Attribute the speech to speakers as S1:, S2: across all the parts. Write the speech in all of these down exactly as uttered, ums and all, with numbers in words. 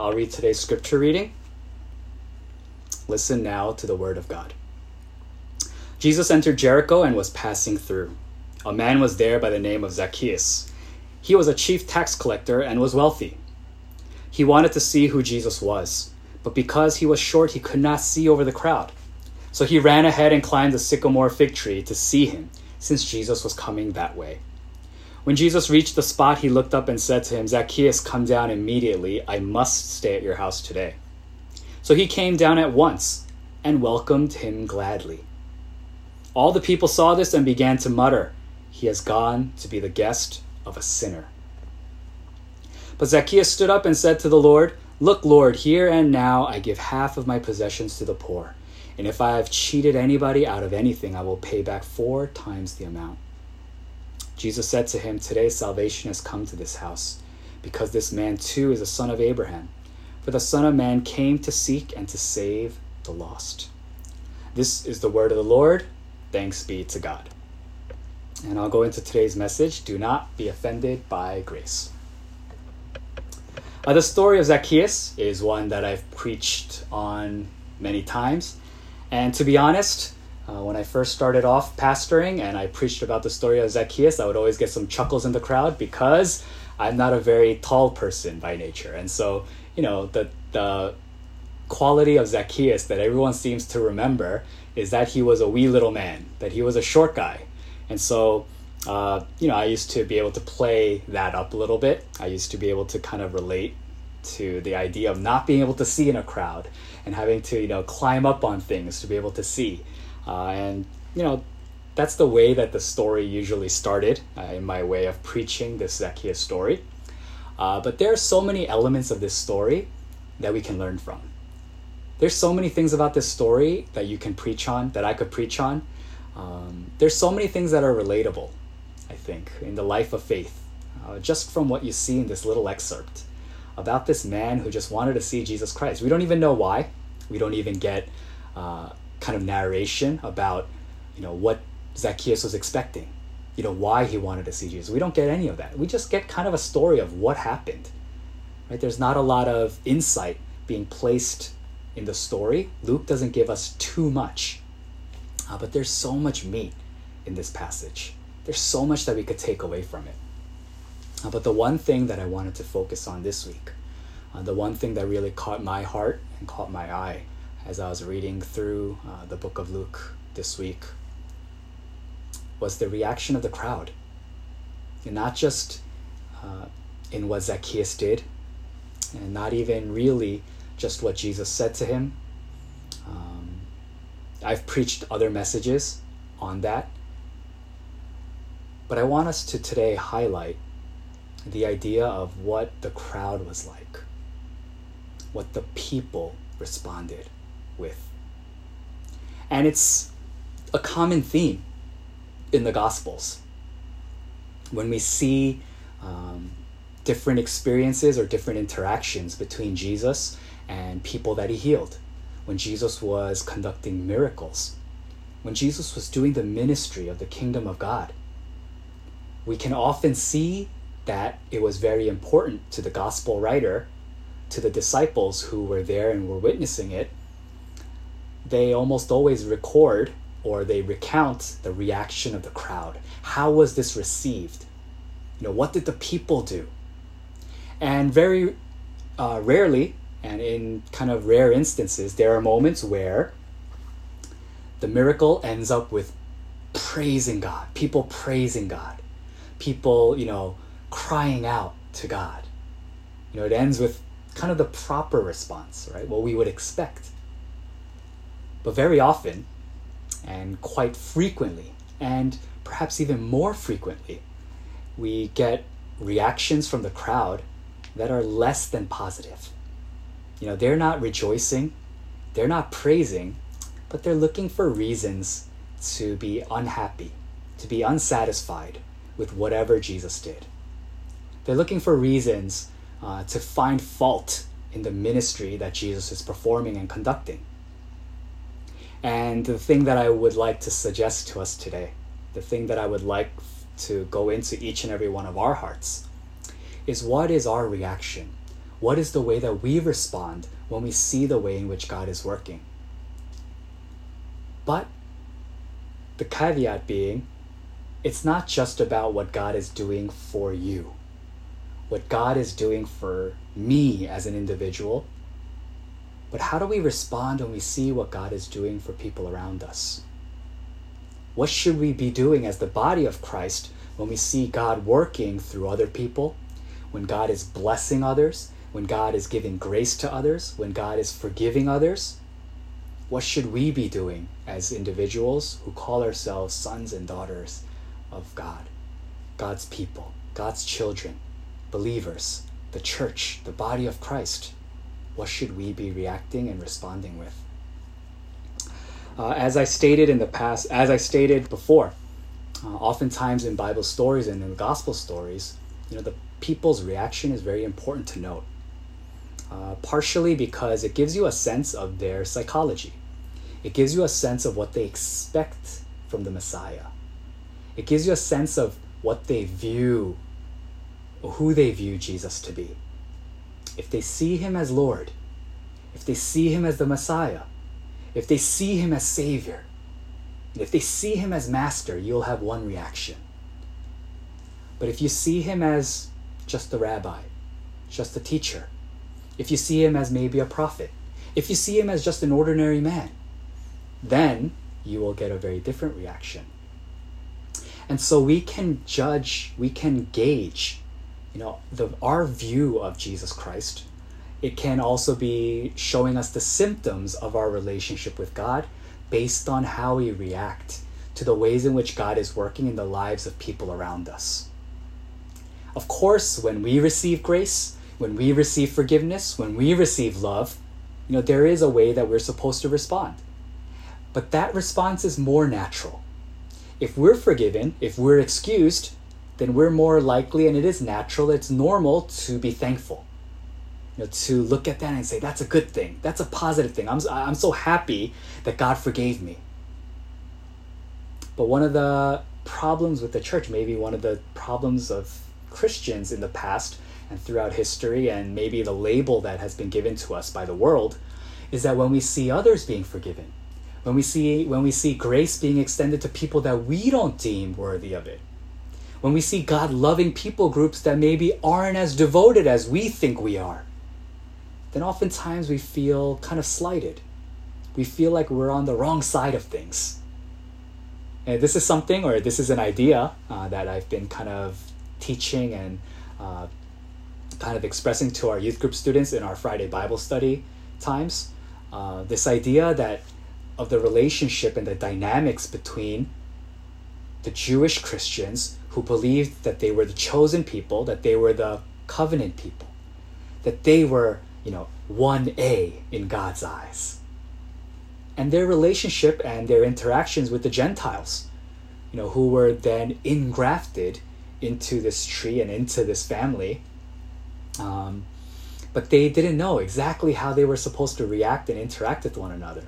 S1: I'll read today's scripture reading. Listen now to the word of God. Jesus entered Jericho and was passing through. A man was there by the name of Zacchaeus. He was a chief tax collector and was wealthy. He wanted to see who Jesus was, but because he was short, he could not see over the crowd. So he ran ahead and climbed the sycamore fig tree to see him, since Jesus was coming that way. When Jesus reached the spot, he looked up and said to him, "Zacchaeus, come down immediately. I must stay at your house today." So he came down at once and welcomed him gladly. All the people saw this and began to mutter, "He has gone to be the guest of a sinner." But Zacchaeus stood up and said to the Lord, "Look, Lord, here and now I give half of my possessions to the poor. And if I have cheated anybody out of anything, I will pay back four times the amount." Jesus said to him, "Today salvation has come to this house, because this man too is a son of Abraham. For the Son of Man came to seek and to save the lost." This is the word of the Lord. Thanks be to God. And I'll go into today's message. Do not be offended by grace. Uh, the story of Zacchaeus is one that I've preached on many times. And to be honest, uh, when I first started off pastoring and I preached about the story of Zacchaeus, I would always get some chuckles in the crowd because I'm not a very tall person by nature. And so, you know, the the quality of Zacchaeus that everyone seems to remember is that he was a wee little man, that he was a short guy. And so, uh, you know, I used to be able to play that up a little bit. I used to be able to kind of relate to the idea of not being able to see in a crowd and having to, you know, climb up on things to be able to see. Uh, and, you know, that's the way that the story usually started uh, in my way of preaching this Zacchaeus story. Uh, but there are so many elements of this story that we can learn from. There's so many things about this story that you can preach on, that I could preach on. Um, there's so many things that are relatable, I think, in the life of faith, uh, just from what you see in this little excerpt about this man who just wanted to see Jesus Christ. We don't even know why. We don't even get uh, kind of narration about, you know, what Zacchaeus was expecting, you know, why he wanted to see Jesus. We don't get any of that. We just get kind of a story of what happened, right? There's not a lot of insight being placed in the story. Luke doesn't give us too much, uh, but there's so much meat in this passage. There's so much that we could take away from it. Uh, but the one thing that I wanted to focus on this week, uh, the one thing that really caught my heart and caught my eye as I was reading through uh, the book of Luke this week, was the reaction of the crowd. And not just uh, in what Zacchaeus did, and not even really just what Jesus said to him. Um, I've preached other messages on that. But I want us to today highlight the idea of what the crowd was like, what the people responded with. And it's a common theme in the Gospels. When we see um, different experiences or different interactions between Jesus and people that he healed, when Jesus was conducting miracles, when Jesus was doing the ministry of the kingdom of God, we can often see that it was very important to the gospel writer, to the disciples who were there and were witnessing it. They almost always record or they recount the reaction of the crowd. How was this received? You know, what did the people do? And very uh, rarely, and in kind of rare instances, there are moments where the miracle ends up with praising God, people praising God, people, you know, crying out to God. You know, it ends with kind of the proper response, right? What we would expect. But very often, and quite frequently, and perhaps even more frequently, we get reactions from the crowd that are less than positive. You know, they're not rejoicing, they're not praising, but they're looking for reasons to be unhappy, to be unsatisfied with whatever Jesus did. They're looking for reasons uh, to find fault in the ministry that Jesus is performing and conducting. And the thing that I would like to suggest to us today, the thing that I would like to go into each and every one of our hearts, is what is our reaction? What is the way that we respond when we see the way in which God is working? But the caveat being, it's not just about what God is doing for you, what God is doing for me as an individual, but how do we respond when we see what God is doing for people around us? What should we be doing as the body of Christ when we see God working through other people, when God is blessing others, when God is giving grace to others, when God is forgiving others? What should we be doing as individuals who call ourselves sons and daughters of God, God's people, God's children, believers, the church, the body of Christ? What should we be reacting and responding with? Uh, as I stated in the past, as I stated before, uh, oftentimes in Bible stories and in gospel stories, you know, the people's reaction is very important to note. Uh, partially because it gives you a sense of their psychology. It gives you a sense of what they expect from the Messiah. It gives you a sense of what they view, or who they view Jesus to be. If they see him as Lord, if they see him as the Messiah, if they see him as Savior, and if they see him as Master, you'll have one reaction. But if you see him as just a rabbi, just a teacher, if you see him as maybe a prophet, if you see him as just an ordinary man, then you will get a very different reaction. And so we can judge, we can gauge, you know, the our view of Jesus Christ. It can also be showing us the symptoms of our relationship with God based on how we react to the ways in which God is working in the lives of people around us. Of course, when we receive grace, when we receive forgiveness, when we receive love, you know, there is a way that we're supposed to respond. But that response is more natural. If we're forgiven, if we're excused, then we're more likely, and it is natural, it's normal to be thankful. You know, to look at that and say, that's a good thing. That's a positive thing. I'm, I'm so happy that God forgave me. But one of the problems with the church, maybe one of the problems of Christians in the past and throughout history, and maybe the label that has been given to us by the world, is that when we see others being forgiven, when we see when we see grace being extended to people that we don't deem worthy of it, when we see God loving people groups that maybe aren't as devoted as we think we are, then oftentimes we feel kind of slighted. We feel like we're on the wrong side of things. And this is something, or this is an idea uh, that I've been kind of teaching and uh, kind of expressing to our youth group students in our Friday Bible study times. Uh, this idea that of the relationship and the dynamics between the Jewish Christians who believed that they were the chosen people, that they were the covenant people, that they were, you know, one A in God's eyes. And their relationship and their interactions with the Gentiles, you know, who were then engrafted into this tree and into this family. Um, but they didn't know exactly how they were supposed to react and interact with one another.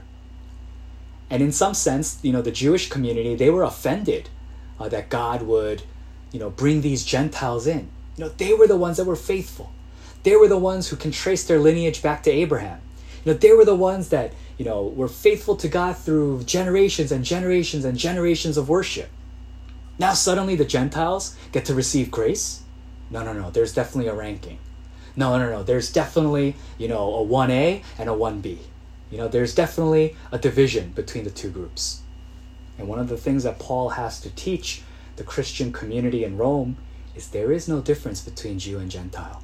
S1: And in some sense, you know, the Jewish community, they were offended uh, that God would, you know, bring these Gentiles in. You know, they were the ones that were faithful. They were the ones who can trace their lineage back to Abraham. You know, they were the ones that, you know, were faithful to God through generations and generations and generations of worship. Now suddenly the Gentiles get to receive grace? No, no, no. There's definitely a ranking. No, no, no. There's definitely, you know, a one A and a one B. You know, there's definitely a division between the two groups. And one of the things that Paul has to teach the Christian community in Rome is there is no difference between Jew and Gentile.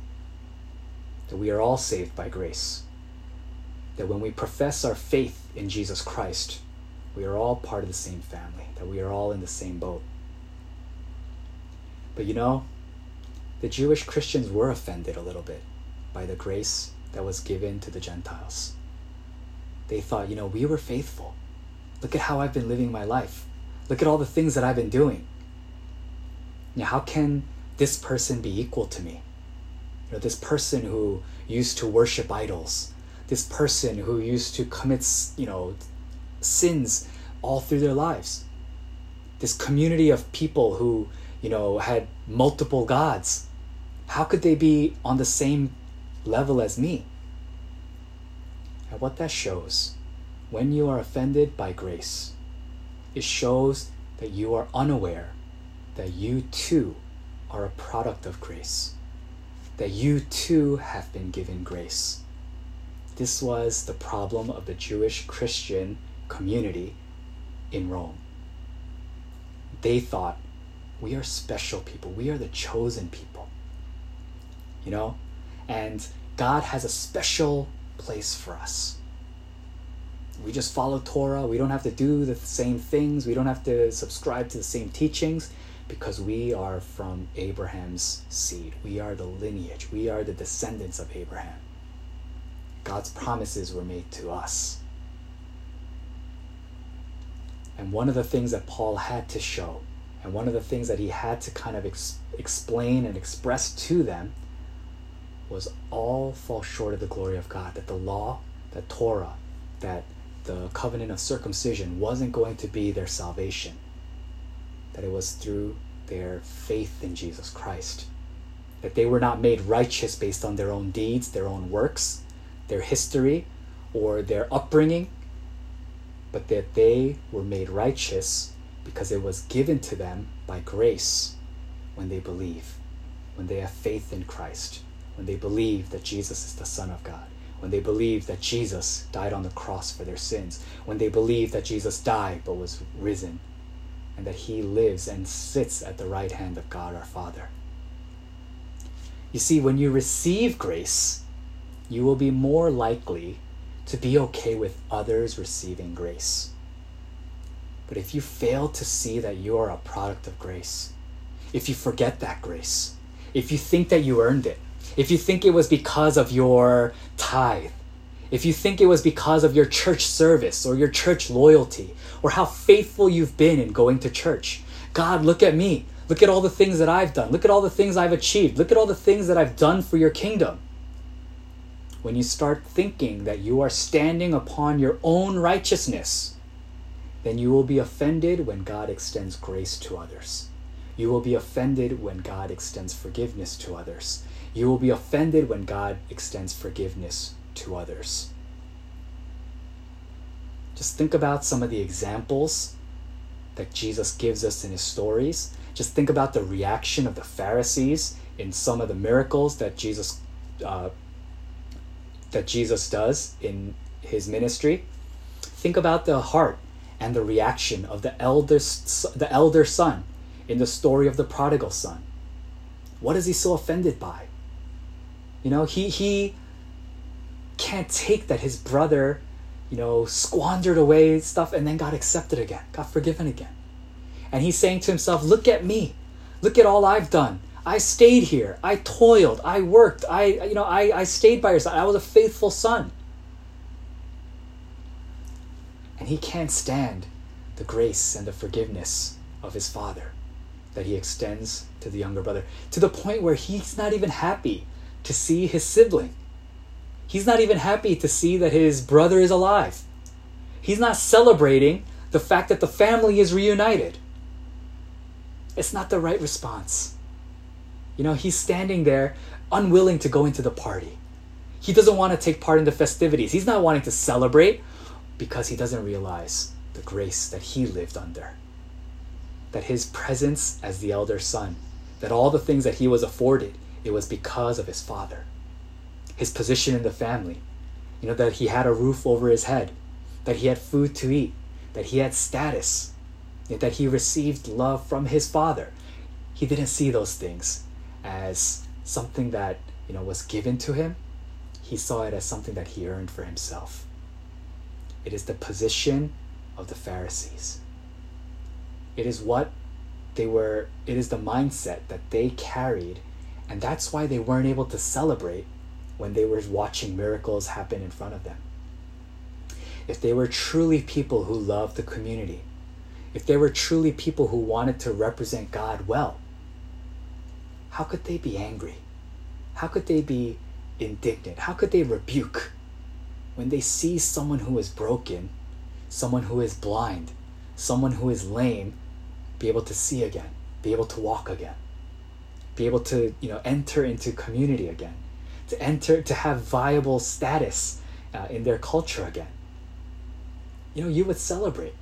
S1: That we are all saved by grace. That when we profess our faith in Jesus Christ, we are all part of the same family. That we are all in the same boat. But you know, the Jewish Christians were offended a little bit by the grace that was given to the Gentiles. They thought, you know, we were faithful. Look at how I've been living my life. Look at all the things that I've been doing. Now, how can this person be equal to me? You know, this person who used to worship idols, this person who used to commit, you know, sins all through their lives, this community of people who, you know, had multiple gods. How could they be on the same level as me. And what that shows, when you are offended by grace, it shows that you are unaware that you too are a product of grace, that you too have been given grace. This was the problem of the Jewish Christian community in Rome. They thought, we are special people. We are the chosen people. You know? And God has a special place for us. We just follow Torah. We don't have to do the same things. We don't have to subscribe to the same teachings because we are from Abraham's seed. We are the lineage. We are the descendants of Abraham. God's promises were made to us. And one of the things that Paul had to show, and one of the things that he had to kind of ex- explain and express to them, was all fall short of the glory of God. That the law, that Torah, that the covenant of circumcision wasn't going to be their salvation. That it was through their faith in Jesus Christ. That they were not made righteous based on their own deeds, their own works, their history, or their upbringing, but that they were made righteous because it was given to them by grace when they believe, when they have faith in Christ, when they believe that Jesus is the Son of God, when they believe that Jesus died on the cross for their sins, when they believe that Jesus died but was risen, and that he lives and sits at the right hand of God our Father. You see, when you receive grace, you will be more likely to be okay with others receiving grace. But if you fail to see that you are a product of grace, if you forget that grace, if you think that you earned it, if you think it was because of your tithe, if you think it was because of your church service or your church loyalty or how faithful you've been in going to church, God, look at me. Look at all the things that I've done. Look at all the things I've achieved. Look at all the things that I've done for your kingdom. When you start thinking that you are standing upon your own righteousness, then you will be offended when God extends grace to others. You will be offended when God extends forgiveness to others. You will be offended when God extends forgiveness to others. Just think about some of the examples that Jesus gives us in his stories. Just think about the reaction of the Pharisees in some of the miracles that Jesus uh, that Jesus does in his ministry. Think about the heart and the reaction of the eldest, the elder son in the story of the prodigal son. What is he so offended by? You know, he he can't take that his brother, you know, squandered away stuff and then got accepted again, got forgiven again. And he's saying to himself, look at me. Look at all I've done. I stayed here. I toiled. I worked. I, you know, I, I stayed by your side. I was a faithful son. And he can't stand the grace and the forgiveness of his father that he extends to the younger brother, to the point where he's not even happy to see his sibling. He's not even happy to see that his brother is alive. He's not celebrating the fact that the family is reunited. It's not the right response. You know, he's standing there unwilling to go into the party. He doesn't want to take part in the festivities. He's not wanting to celebrate because he doesn't realize the grace that he lived under. That his presence as the elder son, that all the things that he was afforded, it was because of his father. His position in the family, you know, that he had a roof over his head, that he had food to eat, that he had status, that he received love from his father. He didn't see those things as something that, you know, was given to him. He saw it as something that he earned for himself. It is the position of the Pharisees. It is what they were, it is the mindset that they carried, and that's why they weren't able to celebrate when they were watching miracles happen in front of them. If they were truly people who loved the community, if they were truly people who wanted to represent God well, how could they be angry? How could they be indignant? How could they rebuke when they see someone who is broken, someone who is blind, someone who is lame, be able to see again, be able to walk again, be able to, you know, enter into community again, to enter, to have viable status uh, in their culture again. You know, you would celebrate.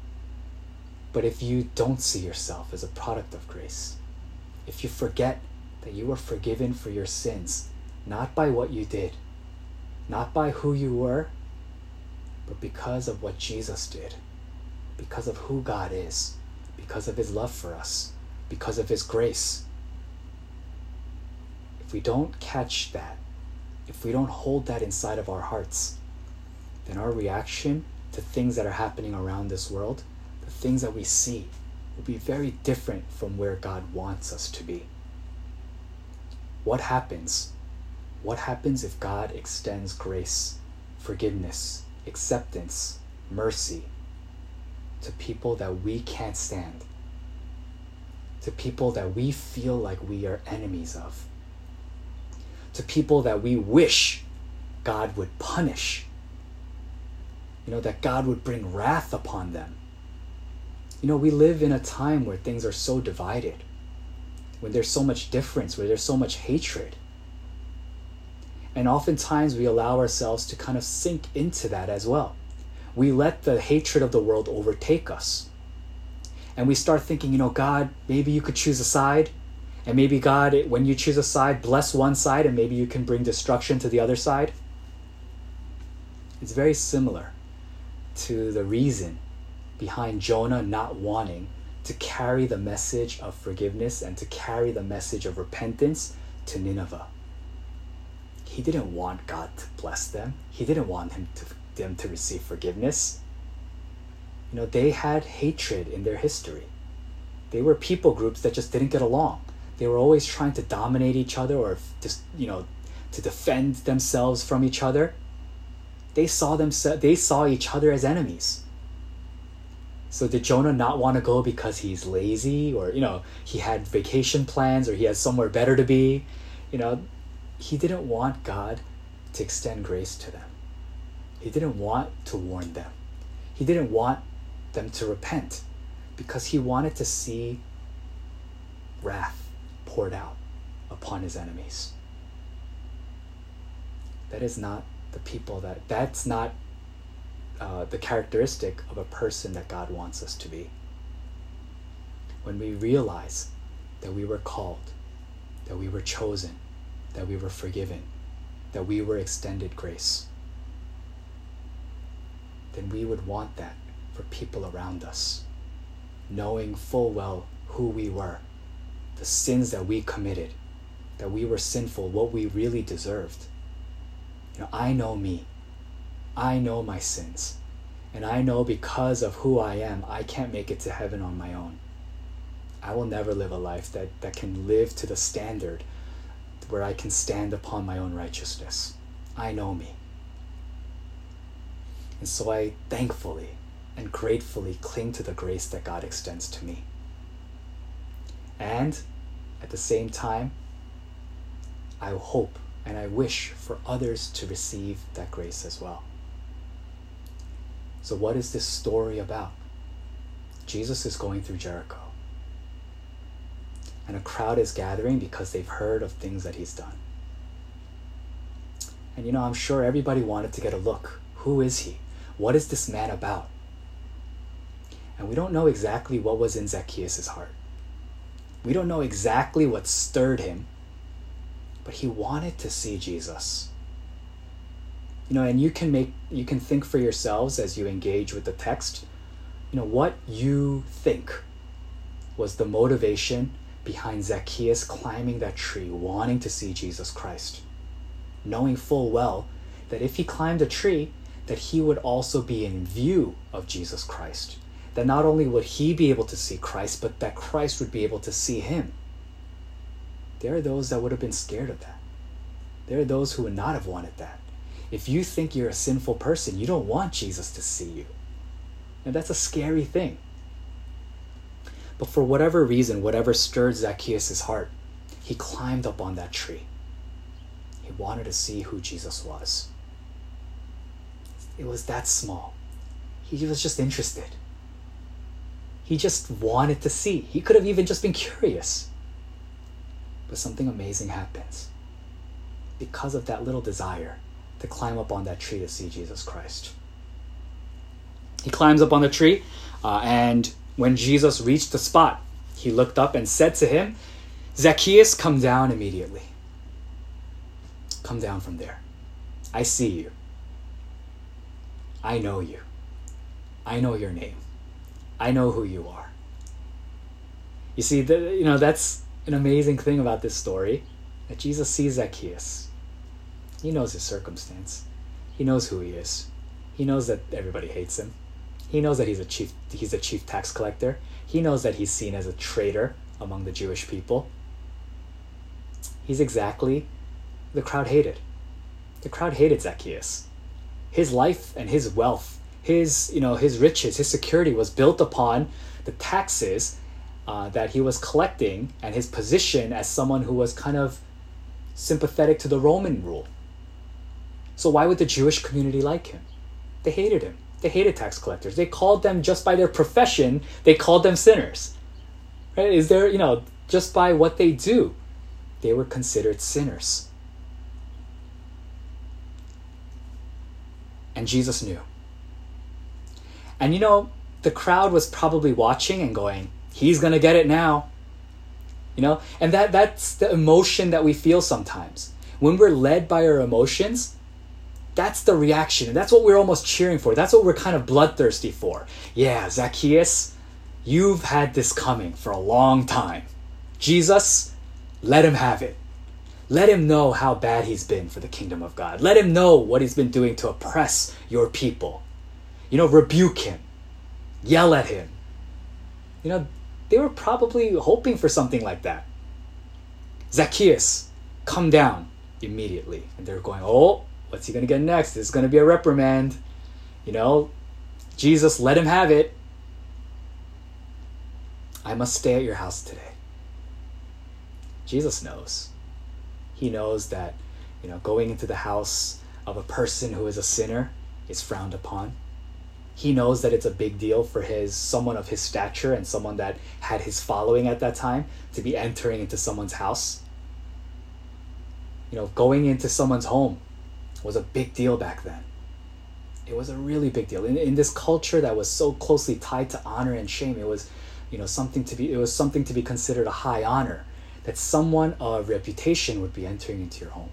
S1: But if you don't see yourself as a product of grace, if you forget that you were forgiven for your sins, not by what you did, not by who you were, but because of what Jesus did, because of who God is, because of his love for us, because of his grace. If we don't catch that, if we don't hold that inside of our hearts, then our reaction to things that are happening around this world, the things that we see, will be very different from where God wants us to be. What happens? What happens if God extends grace, forgiveness, acceptance, mercy to people that we can't stand, to people that we feel like we are enemies of, to people that we wish God would punish, you know, that God would bring wrath upon them? You know, we live in a time where things are so divided, when there's so much difference, where there's so much hatred. And oftentimes we allow ourselves to kind of sink into that as well. We let the hatred of the world overtake us. And we start thinking, you know, God, maybe you could choose a side. And maybe God, when you choose a side, bless one side and maybe you can bring destruction to the other side. It's very similar to the reason behind Jonah not wanting to carry the message of forgiveness and to carry the message of repentance to Nineveh. He didn't want God to bless them. He didn't want him to, them to receive forgiveness. You know, they had hatred in their history. They were people groups that just didn't get along. They were always trying to dominate each other or just, you know, to defend themselves from each other. They saw them, they saw each other as enemies. So did Jonah not want to go because he's lazy, or, you know, he had vacation plans, or he has somewhere better to be? You know, he didn't want God to extend grace to them. He didn't want to warn them. He didn't want them to repent because he wanted to see wrath poured out upon his enemies. That is not the people that, that's not uh, the characteristic of a person that God wants us to be. When we realize that we were called, that we were chosen, that we were forgiven, that we were extended grace, then we would want that for people around us, knowing full well who we were, the sins that we committed, that we were sinful, what we really deserved. You know, I know me. I know my sins. And I know because of who I am, I can't make it to heaven on my own. I will never live a life that, that can live to the standard where I can stand upon my own righteousness. I know me. And so I thankfully and gratefully cling to the grace that God extends to me. And at the same time, I hope and I wish for others to receive that grace as well. So what is this story about? Jesus is going through Jericho. And a crowd is gathering because they've heard of things that he's done. And you know, I'm sure everybody wanted to get a look. Who is he? What is this man about? And we don't know exactly what was in Zacchaeus' heart. We don't know exactly what stirred him, but he wanted to see Jesus. You know, and you can make, you can think for yourselves as you engage with the text, you know, what you think was the motivation behind Zacchaeus climbing that tree, wanting to see Jesus Christ, knowing full well that if he climbed a tree, that he would also be in view of Jesus Christ. That not only would he be able to see Christ, but that Christ would be able to see him. There are those that would have been scared of that. There are those who would not have wanted that. If you think you're a sinful person, you don't want Jesus to see you. And that's a scary thing. But for whatever reason, whatever stirred Zacchaeus' heart, he climbed up on that tree. He wanted to see who Jesus was. It was that small. He was just interested. He just wanted to see. He could have even just been curious. But something amazing happens. because of that little desire to climb up on that tree to see Jesus Christ. He climbs up on the tree, uh, and when Jesus reached the spot, he looked up and said to him, "Zacchaeus, come down immediately. Come down from there. I see you. I know you. I know your name. I know who you are." You see, the, you know, that's an amazing thing about this story, that Jesus sees Zacchaeus. He knows his circumstance. He knows who he is. He knows that everybody hates him. He knows that he's a chief he's a chief tax collector. He knows that he's seen as a traitor among the Jewish people. He's exactly the crowd hated. The crowd hated Zacchaeus. His life and his wealth, his, you know, his riches, his security was built upon the taxes uh, that he was collecting, and his position as someone who was kind of sympathetic to the Roman rule. So why would the Jewish community like him? They hated him. They hated tax collectors. They called them, just by their profession, they called them sinners. Right? Is there, you know, just by what they do, they were considered sinners. And Jesus knew. And you know, the crowd was probably watching and going, "He's going to get it now." You know, and that that's the emotion that we feel sometimes. When we're led by our emotions, that's the reaction. And that's what we're almost cheering for. That's what we're kind of bloodthirsty for. Yeah, Zacchaeus, you've had this coming for a long time. Jesus, let him have it. Let him know how bad he's been for the kingdom of God. Let him know what he's been doing to oppress your people. You know, rebuke him. Yell at him. You know, they were probably hoping for something like that. Zacchaeus, come down immediately. And they're going, "Oh, what's he going to get next? This is going to be a reprimand. You know, Jesus, let him have it. I must stay at your house today." Jesus knows. He knows that, you know, going into the house of a person who is a sinner is frowned upon. He knows that it's a big deal for his someone of his stature and someone that had his following at that time to be entering into someone's house. You know, going into someone's home was a big deal back then. It was a really big deal. In, in this culture that was so closely tied to honor and shame, it was, you know, something to be, it was something to be considered a high honor, that someone of reputation would be entering into your home.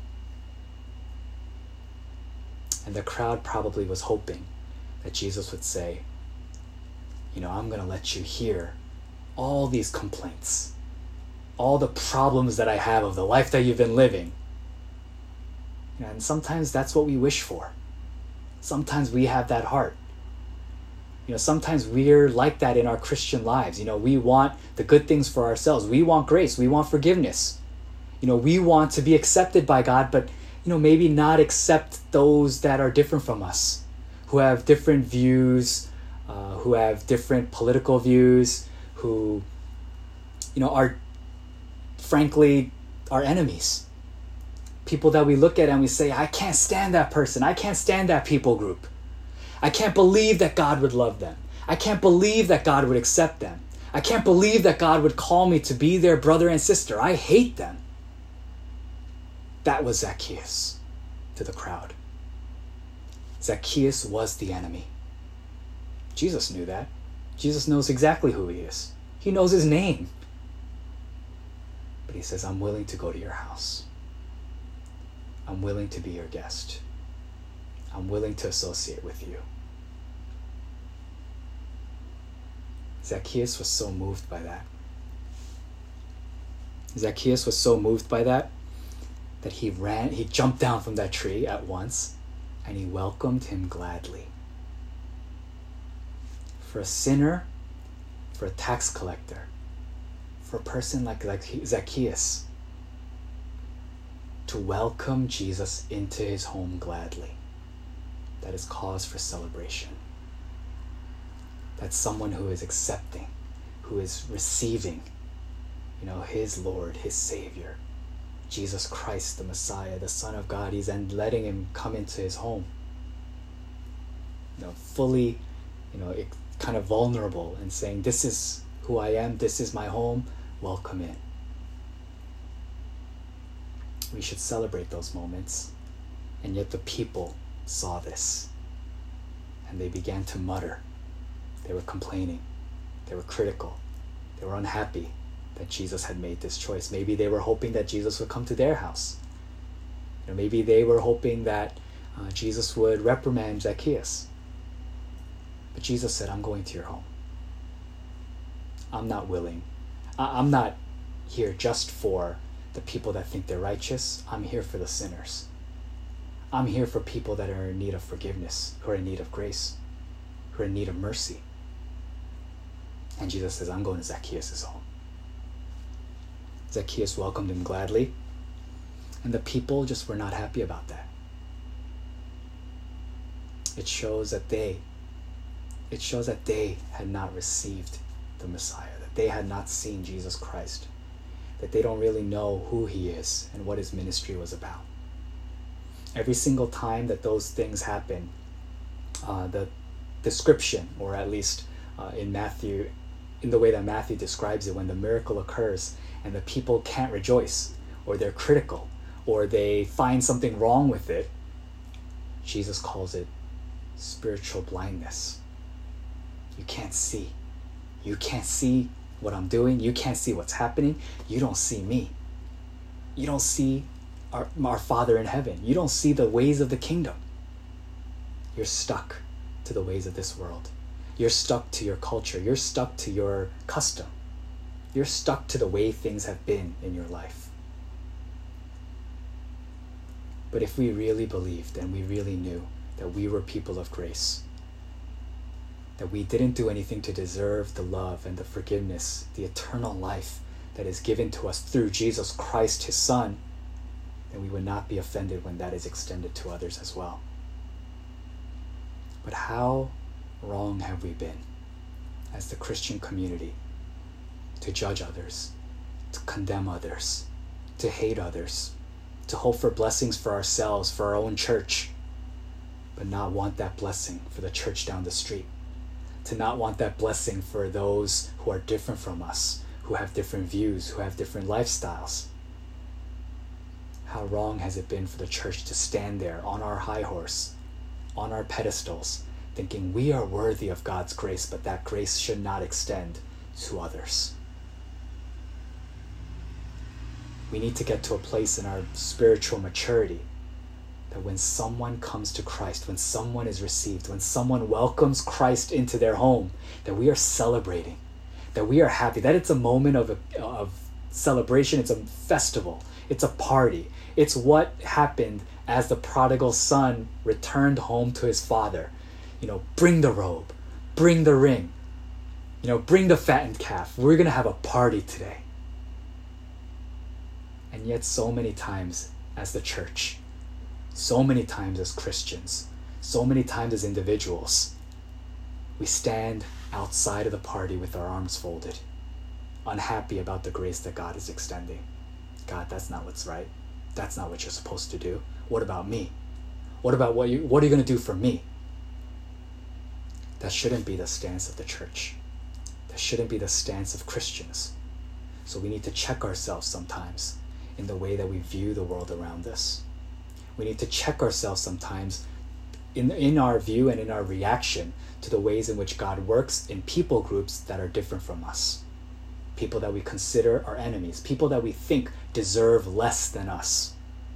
S1: And the crowd probably was hoping that Jesus would say, you know, "I'm going to let you hear all these complaints, all the problems that I have of the life that you've been living." And sometimes that's what we wish for. Sometimes we have that heart. You know, sometimes we're like that in our Christian lives. You know, we want the good things for ourselves. We want grace. We want forgiveness. You know, we want to be accepted by God, but, you know, maybe not accept those that are different from us, who have different views, uh, who have different political views, who, you know, are frankly our enemies. People that we look at and we say, "I can't stand that person. I can't stand that people group. I can't believe that God would love them. I can't believe that God would accept them. I can't believe that God would call me to be their brother and sister. I hate them." That was Zacchaeus to the crowd. Zacchaeus was the enemy. Jesus knew that. Jesus knows exactly who he is. He knows his name. But he says, "I'm willing to go to your house. I'm willing to be your guest. I'm willing to associate with you." Zacchaeus was so moved by that. Zacchaeus was so moved by that that he ran, he jumped down from that tree at once, and he welcomed him gladly. For a sinner, for a tax collector, for a person like, like Zacchaeus, to welcome Jesus into his home gladly, that is cause for celebration. That's someone who is accepting, who is receiving, you know, his Lord, his Savior, Jesus Christ, the Messiah, the Son of God. He's then letting him come into his home, you know, fully, you know, kind of vulnerable, and saying, "This is who I am. This is my home. Welcome in." We should celebrate those moments. And yet the people saw this, and they began to mutter. They were complaining. They were critical. They were unhappy that Jesus had made this choice. Maybe they were hoping that Jesus would come to their house. You know, maybe they were hoping that uh, Jesus would reprimand Zacchaeus. But Jesus said, I'm going to your home. I'm not willing. I- I'm not here just for the people that think they're righteous. I'm here for the sinners. I'm here for people that are in need of forgiveness, who are in need of grace, who are in need of mercy. And Jesus says, I'm going to Zacchaeus' home. Zacchaeus welcomed him gladly, and the people just were not happy about that. It shows that they, it shows that they had not received the Messiah, that they had not seen Jesus Christ, that they don't really know who he is and what his ministry was about. Every single time that those things happen, uh, the description, or at least uh, in Matthew, in the way that Matthew describes it, when the miracle occurs and the people can't rejoice, or they're critical, or they find something wrong with it, Jesus calls it spiritual blindness. You can't see. You can't see what I'm doing. You can't see what's happening. You don't see me. You don't see our, our Father in heaven. You don't see the ways of the kingdom. You're stuck to the ways of this world. You're stuck to your culture. You're stuck to your custom. You're stuck to the way things have been in your life. But if we really believed and we really knew that we were people of grace, that we didn't do anything to deserve the love and the forgiveness, the eternal life that is given to us through Jesus Christ, his Son, then we would not be offended when that is extended to others as well. But how wrong have we been as the Christian community to judge others, to condemn others, to hate others, to hope for blessings for ourselves, for our own church, but not want that blessing for the church down the street, to not want that blessing for those who are different from us, who have different views, who have different lifestyles. How wrong has it been for the church to stand there on our high horse, on our pedestals, thinking we are worthy of God's grace, but that grace should not extend to others. We need to get to a place in our spiritual maturity that when someone comes to Christ, when someone is received, when someone welcomes Christ into their home, that we are celebrating, that we are happy, that it's a moment of, a, of celebration, it's a festival, it's a party. It's what happened as the prodigal son returned home to his father. You know, bring the robe, bring the ring, you know, bring the fattened calf. We're going to have a party today. And yet so many times as the church, so many times as Christians, so many times as individuals, we stand outside of the party with our arms folded, unhappy about the grace that God is extending. God, that's not what's right. That's not what you're supposed to do. What about me? What about what you what are you going to do for me? That shouldn't be the stance of the church. That shouldn't be the stance of Christians. So we need to check ourselves sometimes in the way that we view the world around us. We need to check ourselves sometimes in, in our view and in our reaction to the ways in which God works in people groups that are different from us. People that we consider our enemies, people that we think deserve less than us.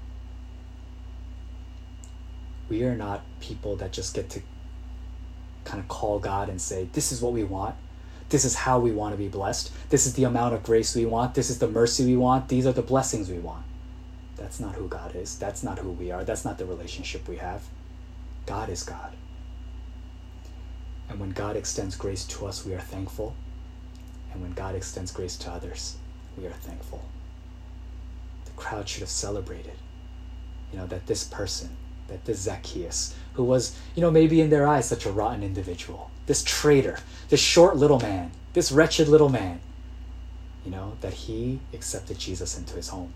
S1: We are not people that just get to kind of call God and say, this is what we want. This is how we want to be blessed. This is the amount of grace we want. This is the mercy we want. These are the blessings we want. That's not who God is. That's not who we are. That's not the relationship we have. God is God. And when God extends grace to us, we are thankful. And when God extends grace to others, we are thankful. The crowd should have celebrated, you know, that this person, that this Zacchaeus, who was, you know, maybe in their eyes such a rotten individual, this traitor, this short little man, this wretched little man, you know, that he accepted Jesus into his home.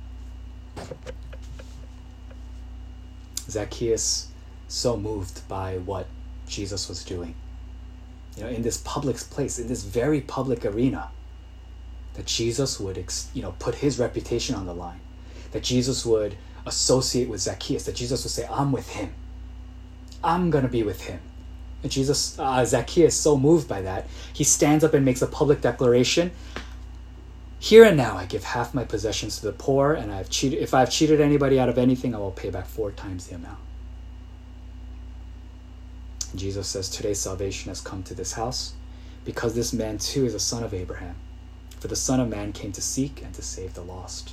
S1: Zacchaeus, so moved by what Jesus was doing, you know, in this public place, in this very public arena, that Jesus would, you know, put his reputation on the line, that Jesus would associate with Zacchaeus, that Jesus would say, I'm with him. I'm going to be with him. And Jesus, uh, Zacchaeus, so moved by that, he stands up and makes a public declaration. Here and now I give half my possessions to the poor, and I've cheated. If I've cheated anybody out of anything, I will pay back four times the amount. And Jesus says, today salvation has come to this house, because this man too is a son of Abraham. For the Son of Man came to seek and to save the lost.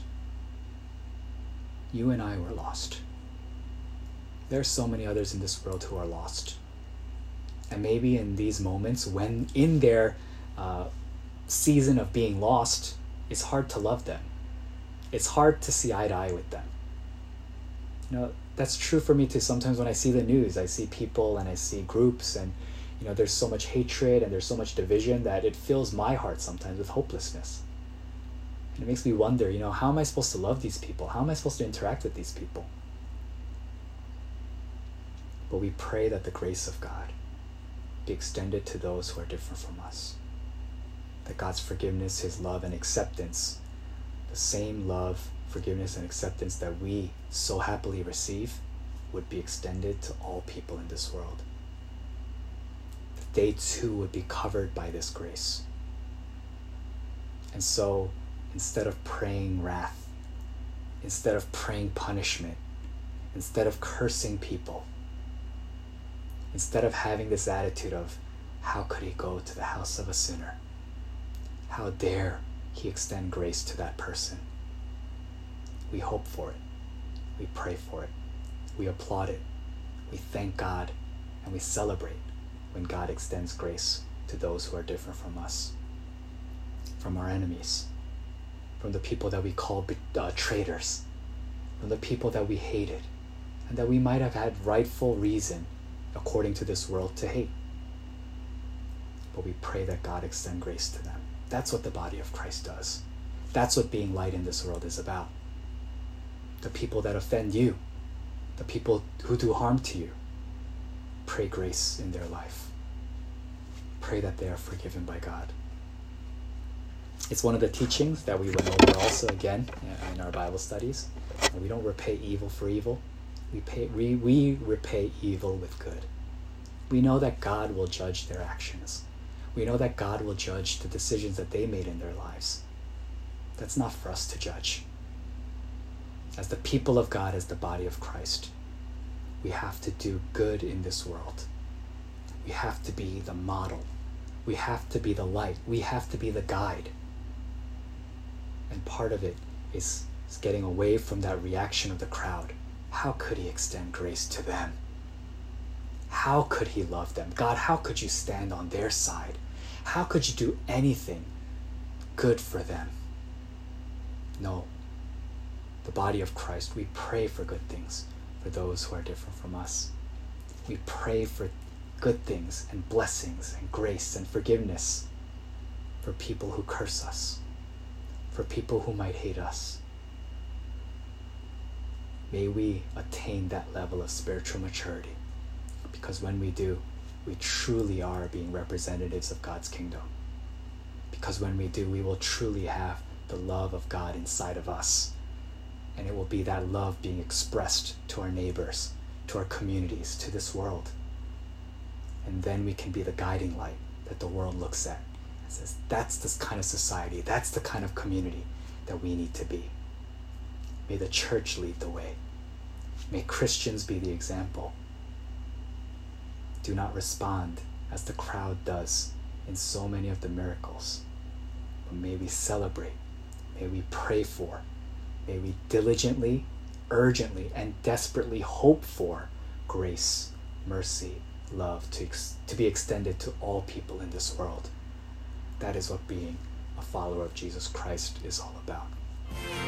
S1: You and I were lost. There are so many others in this world who are lost. And maybe in these moments, when in their uh, season of being lost, it's hard to love them. It's hard to see eye to eye with them. You know, that's true for me too. Sometimes when I see the news, I see people and I see groups, and you know, there's so much hatred and there's so much division that it fills my heart sometimes with hopelessness. And it makes me wonder, you know, how am I supposed to love these people? How am I supposed to interact with these people? But we pray that the grace of God be extended to those who are different from us. That God's forgiveness, his love and acceptance, the same love, forgiveness and acceptance that we so happily receive, would be extended to all people in this world. That they too would be covered by this grace. And so, instead of praying wrath, instead of praying punishment, instead of cursing people, instead of having this attitude of, how could he go to the house of a sinner? How dare he extend grace to that person? We hope for it. We pray for it. We applaud it. We thank God, and we celebrate when God extends grace to those who are different from us, from our enemies, from the people that we call uh, traitors, from the people that we hated, and that we might have had rightful reason, according to this world, to hate. But we pray that God extend grace to them. That's what the body of Christ does. That's what being light in this world is about. The people that offend you, the people who do harm to you, pray grace in their life. Pray that they are forgiven by God. It's one of the teachings that we went over also again in our Bible studies. We don't repay evil for evil. We, pay, we, we repay evil with good. We know that God will judge their actions. We know that God will judge the decisions that they made in their lives. That's not for us to judge. As the people of God, as the body of Christ, we have to do good in this world. We have to be the model. We have to be the light. We have to be the guide. And part of it is, is getting away from that reaction of the crowd. How could he extend grace to them? How could he love them? God, how could you stand on their side? How could you do anything good for them? No. The body of Christ, we pray for good things for those who are different from us. We pray for good things and blessings and grace and forgiveness for people who curse us, for people who might hate us. May we attain that level of spiritual maturity, because when we do, we truly are being representatives of God's kingdom. Because when we do, we will truly have the love of God inside of us. And it will be that love being expressed to our neighbors, to our communities, to this world. And then we can be the guiding light that the world looks at and says, that's the kind of society, that's the kind of community that we need to be. May the church lead the way. May Christians be the example. Do not respond as the crowd does in so many of the miracles. But may we celebrate, may we pray for, may we diligently, urgently, and desperately hope for grace, mercy, love to, ex- to be extended to all people in this world. That is what being a follower of Jesus Christ is all about.